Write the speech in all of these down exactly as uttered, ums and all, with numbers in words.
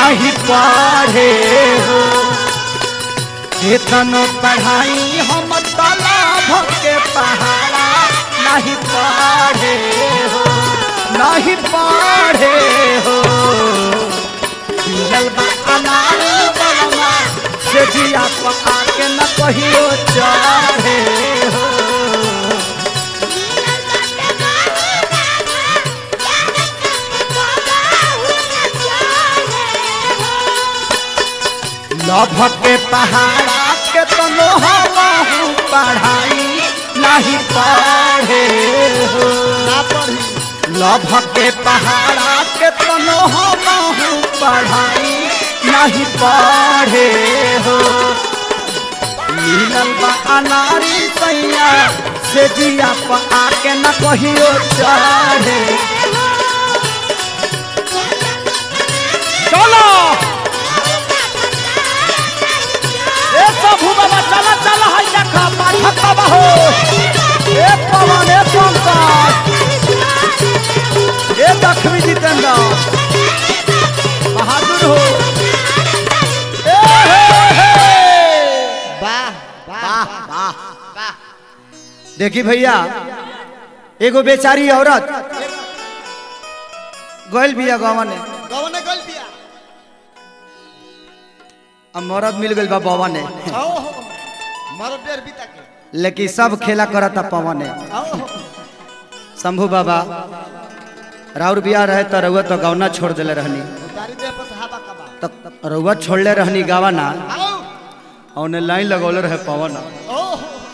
नहीं पढ़े हो केतनो पढ़ाई हम तालाब के पहाड़ा नहीं पढ़े हो नहीं पढ़े हो मिलल बा अनार बलमा से जिया पका के न कहियो चढ़े हो लभ के पहाड़ा के तनो हूँ पढ़ाई नहीं पढ़े हो ना पढ़ी लभ के पहाड़ा के तनो हूँ पढ़ाई नहीं पढ़े हो मिलल बा अनारी सैया से जिया पका के न कहियो चढ़े चलो ए प्रभु बाबा चला चला है देखा पाठक बाबा हो ए पवन ए पंकज ए लक्ष्मी जितेंद्र बहादुर हो ए हे हे वाह वाह वाह वाह देखी भैया एगो बेचारी औरत गोयल बिया गवन गवने गल बिया अब मरद मिल गई बा बवन ने आओ मारो डेर बीता के लेकिन सब खेला करता पवन ने आओ शंभू बाबा राउर बिया रहे तो रउआ तो गौना छोड़ दिले रहनी तारी दे पर हवा कबा तो रउआ छोड़ले रहनी गावाना आओ और लाइन लगौले रहे पवन ओ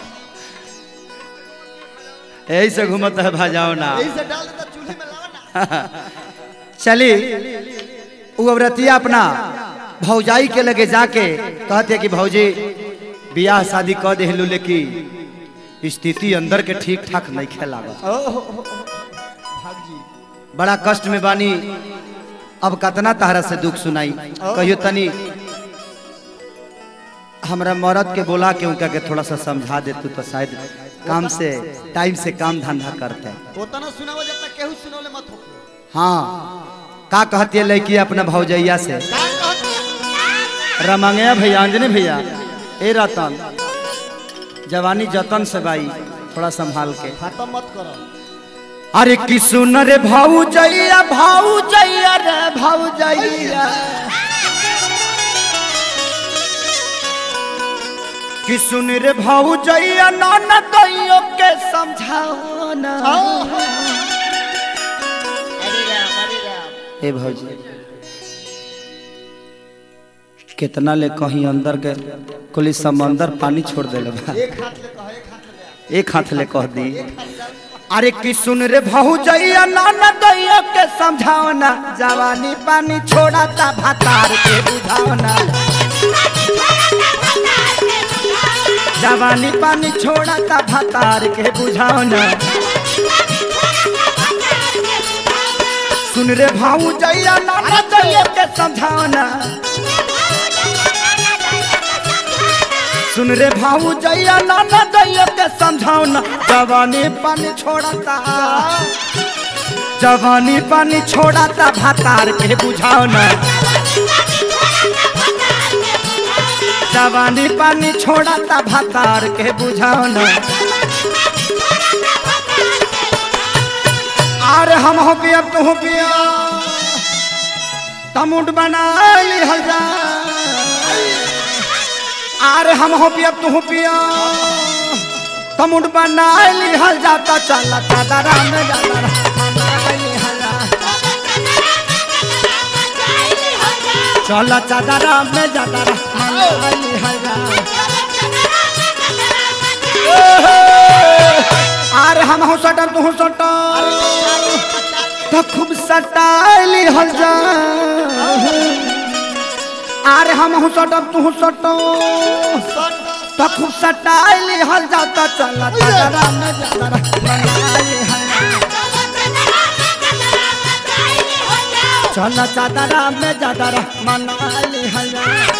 यही से घूमता है भाजाओ ना यही से डाल देता चूल्हे में लावा ना चली वो व्रतिया अपना भौजाई के लगे जाके कहते कि भौजी बियाह शादी कर देलू लेकिन स्थिति अंदर के ठीक ठाक नहीं खेला ओ भाग जी बड़ा कष्ट में बानी अब कतना तारा से दुख सुनाई कहियो तनी हमरा मरद के बोला के उनका के थोड़ा सा समझा दे तू तो शायद काम से टाइम से काम धंधा करते ओतना सुनाओ जब तक केहू सुनौले मत हो हाँ का कहती है लड़की अपना भौजैया से का कहती रमंगया भैया अंजनी भैया ए रतन जवानी जतन से बाई थोड़ा संभाल के खत्म मत करो अरे कि सुन रे भौजैया भौजैया रे भौजैया कि सुन रे भौजैया नाना दैयो के समझाओ ना अरे राम अरे राम ए भौजी कितना ले कहीं अंदर के कुली समंदर पानी छोड़ देले बा एक हाथ ले कह एक हाथ ले एक हाथ ले कह दी अरे कि सुन रे भौजैया नाना दैया के समझावना जवानी पानी छोड़ाता भातार के बुझावना जवानी पानी छोड़ाता भातार के बुझावना सुन रे भौजैया नाना दैया के समझावना सुन रे भौजैया नाना दैया के समझावना जवानी पानी छोड़ाता जवानी पानी छोड़ाता भातार के बुझावना जवानी पानी छोड़ाता भातार के बुझावना अरे हम हो पिया तू हो पिया तमुट बना ली हल्दा अरे हम हो पिया तू हो पिया तमुट बना ली हल जाता चला चादरा में जाता चला चादरा में जाता अरे हम हो सटल तू हो सटल तो खूब सटाइली हल जा अरे हम हो सटल तू हो सटल तो खूब सटाइली हल जाता चला चादरा में जाता चला चादरा में जाता मनाली हल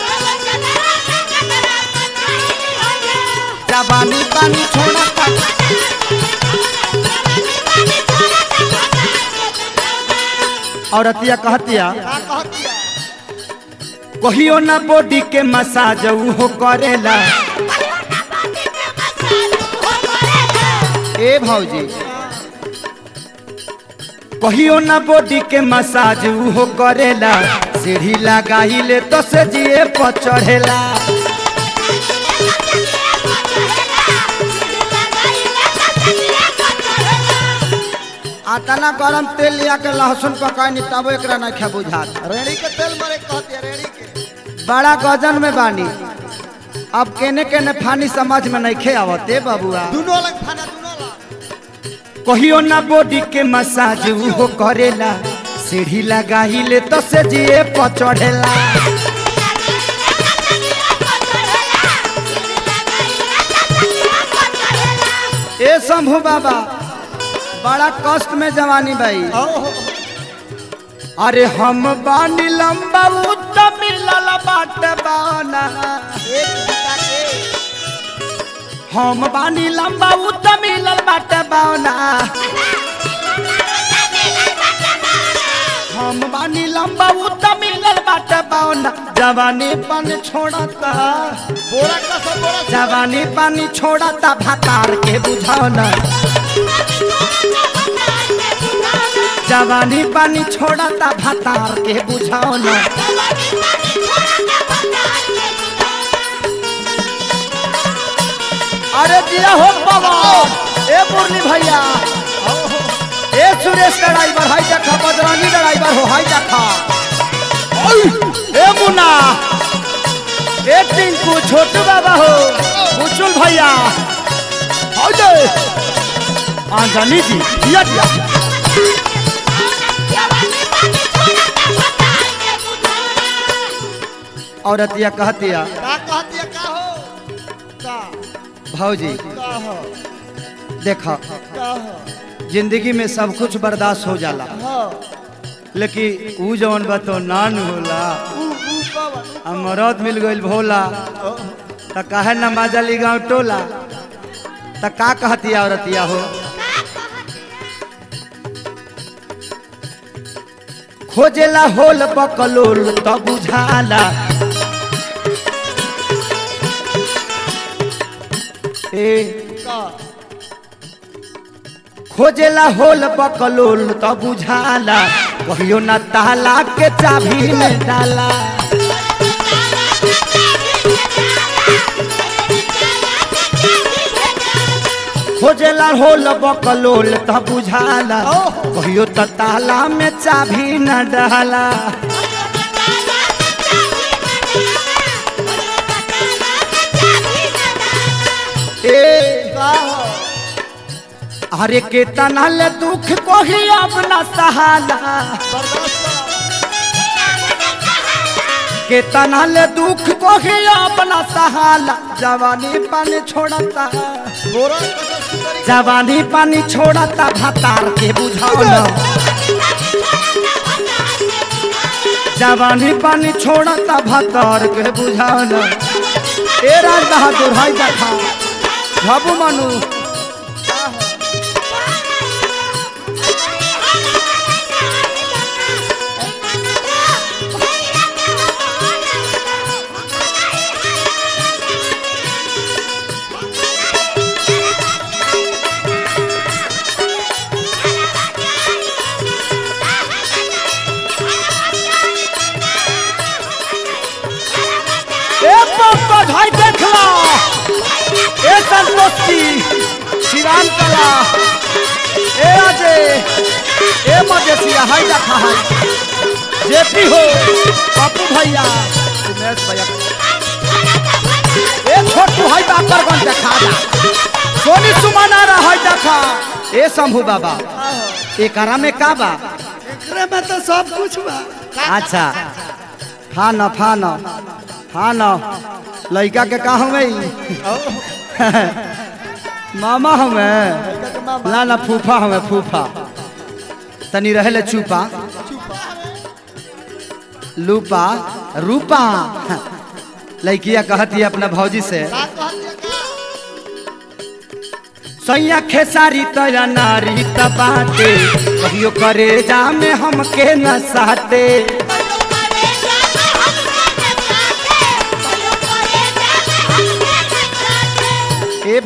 जवानी पानी छोड़ा औरतिया कहतिया कहियो ना बॉडी के मसाज हो करेला। ए भौजी कहियो ना बॉडी के मसाज हो करेला। सीढ़ी लगाइले तो से जिए पर चढ़ेला। आतना गरम तेल लिया के लहसुन पकाई नहीं तब एकरा ना खा बुझात। रेड़ी के तेल मारे कहती है रेड़ी के। बड़ा गजन में बानी अब केने केने फानी समझ में नहीं खे आवते बबुआ। दोनों अलग खाना दोनों अलग। कहियो ना बॉडी के मसाज हो करेला। सीढ़ी लगाइले तो से जिए पर चढ़ेला। ए शंभू बाबा बड़ा कष्ट में जवानी भाई। अरे हम बानी लंबा उत्तम मिलल बाट बाना। हम बानी लंबा उत्तम मिलल बाट बाना। हम बानी लंबा उत्तम मिलल बाट बाना। जवानी पानी छोड़ता बोरा का सब बोरा जवानी पानी छोड़ता भातार के बुझाना। जवानी पानी छोड़ता भातार के बुझाना। अरे दिया हो बाबा ए मुरली भैया ए सुरेश ड्राइवर हाई देखा बजरंगी ड्राइवर हो हाई देखा। ए मुन्ना ए टिंकू छोटू बाबा हो बुचुल भैया आओ जे आंजनी जी दिया दिया। औरतिया कहतिया का कहती है का हो का भौजी का हो देखा का हो जिंदगी में सब कुछ बर्दाश्त हो जाला हाँ लेकिन ऊ जवन बतो नान होला ऊ ऊ बाबा मरद मिल गइल भोला त काहे न माजली गाँव टोला। त का कहतिया औरतिया हो खोजेला होल बकलोल त बुझाला। ए का खोजेला होल बकलोल त बुझाला। कहियो ना ताला के चाबी में डाला। खोजेला होल बकलोल त बुझाला। कहियो त ताला में चाबी न डाला। ए का हो अरे के तनल दुख को ही अपना सहाला। बर्दाश्त के तनल दुख को ही अपना सहाला। जवानी पानी छोड़ता बोरा का सब सुंदरी जवानी पानी छोड़ता भातार के बुझाना। जवानी पानी छोड़ता भातार के बुझाना। ए राज बहादुर हाय देखा बाबू मनु का हो ए पंकज हाय देखला। ए संतोषी शिवान कला ए अजय ए मजेसिया हाय देखा हाय जेपी हो पप्पू भैया उमेश भैया ए छोटू हाय बापरगंज देखा जा। सोनी सुमना रहा हाय देखा। ए शंभू बाबा का हो एकरा में का बा। एकरे में तो सब कुछ बा अच्छा फाना फाना फाना लड़का के का हमें मामा हमें ना ना फूफा हमें फूफा तनी रहे चुपा लूपा रूपा। लड़किया कहती अपना भौजी से का कहती है का सैया खेसारी तया नारी तबाते। कहियो करे जा में हमके न साते।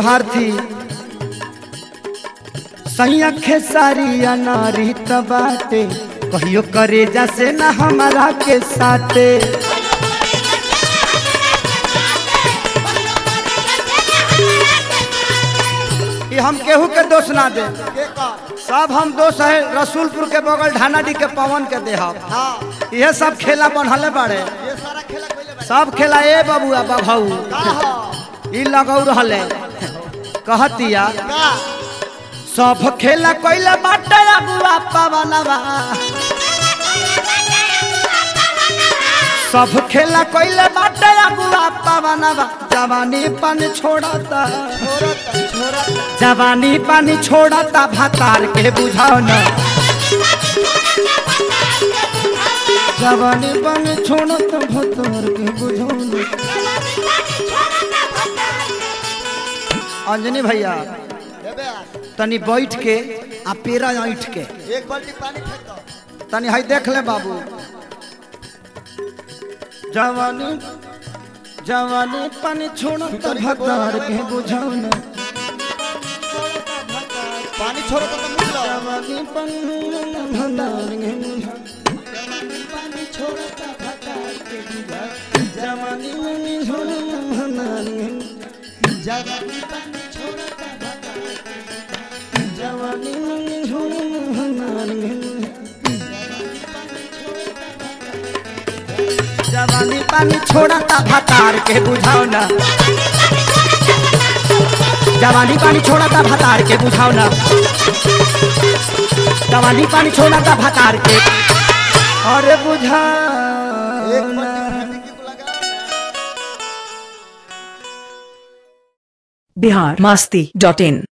भारती सैया खेसारिया नारी तबाटे कहियो करे जैसे ना हमारा के साथे ये हम केहू के दोष ना दे सब हम दोष है रसूलपुर के बगल ढानाडी के पवन के देह ये सब खेला बनहले बाड़े सब खेला ए बबुआ बभाऊ ई लगौ रहले कहतिया सब खेला कोइला बाटे अगुआ पवनवा सब खेला कोइला बाटे अगुआ पवनवा जवानी पानी छोड़ता जवानी पानी छोड़ता भातार के बुझाओ न जवानी पानी छोड़ता भातार के बुझाओ न अंजनी भैया तनी बैठ के आ पेरा ऐठ के एक बाल्टी पानी फेंक दो तनी हई देख ले बाबू जवानी जवानी पानी छोड़ता भतार के बुझाओ न पानी छोड़ो तो मुझ लो जवानी पानी छोड़ता भतार के बुझाओ जवानी पानी छोड़ता जवानी पानी छोड़ता भतार के जवानी पानी जवानी पानी छोड़ता भतार के बुझाओ ना जवानी पानी छोड़ता भतार के बुझाओ ना जवानी पानी छोड़ता भतार के अरे बुझाओ ना। बिहार मस्ती डॉट इन।